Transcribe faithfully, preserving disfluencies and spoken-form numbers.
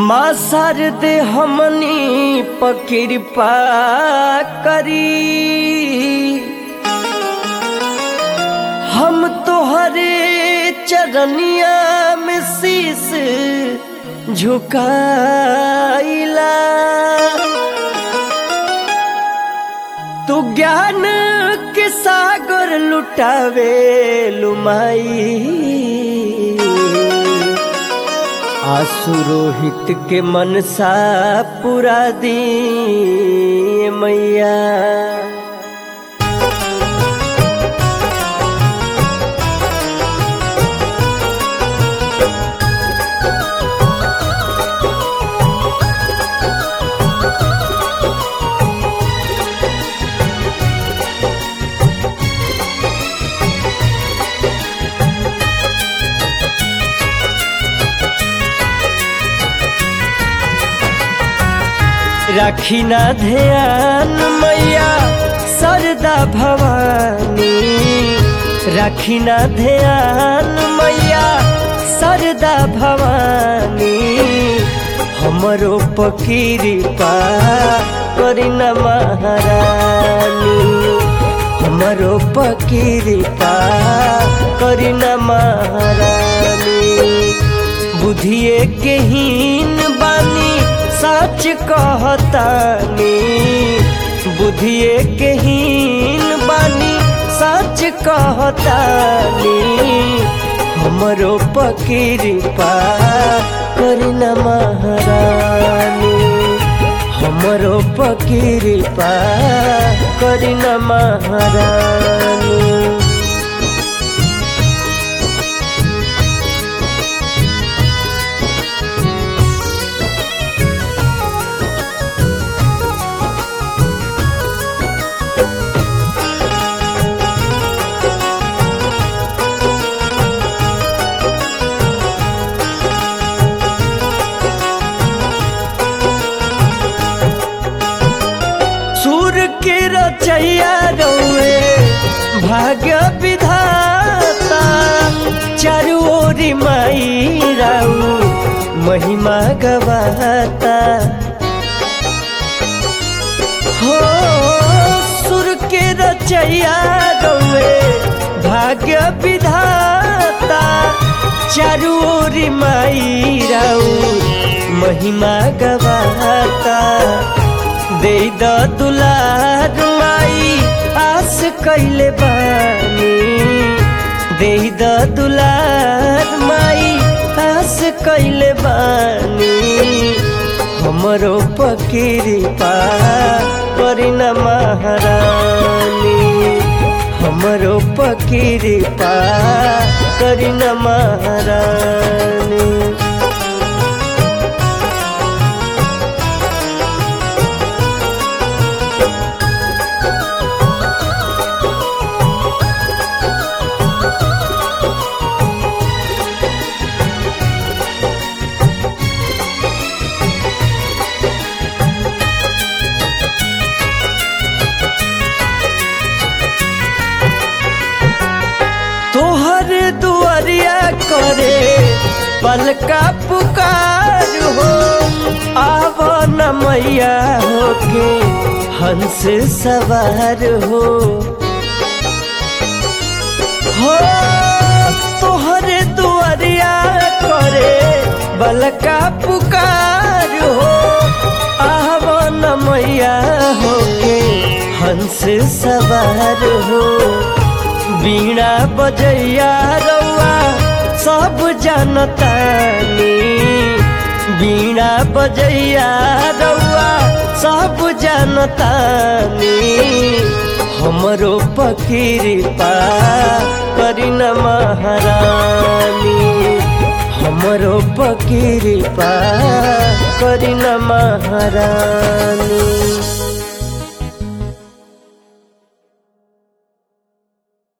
माँ शारदे हमनी पकिरपा करी, हम तोहरे चरनिया में शीस झुकाइला। तू ज्ञान के सागर लुटावे लुमाई, आसुरोहित के मनसा पुरा दी मैया। राखी ना ध्यान मैया सरदा भवानी, राखी ना ध्यान मैया सरदा भवानी। हमरो पकिरपा करी ना महारानी, हमरो पकिरपा करी ना महारानी। बुधिए के हीन बानी सच कहतानी, बुधिए के हीन बानी सच कहतानी। हमरो पकिरपा करी ना महारानी, हमरो पकिरपा करी ना महारानी। के रचैया रौए भाग्य विधाता, चारू ओरी माई राउ महिमा गवाता। हो सुर के रचैया रौए भाग्य विधाता, चारू ओरी माई राउ महिमा गवाता। दे द दुलार माई आस कैले बानी, दे द दुलार माई आस कैले बानी। हमरो पकिरपा करी ना महारानी, हमरो पकिरपा करी ना महारानी। तोहर दुआरिया करे पलका पुकार हो, आव न मैया होके हंस सवार हो। हो तोहर दुआरिया करे पलका पुकार हो, आव न मैया होके हंस सवार हो। बीणा बजैया रौआ सब जानतानी, बीणा बजैया रौआ सब जानतानी। हमरो पकिरपा करी ना महारानी, हमरो पकिरपा करी ना महारानी।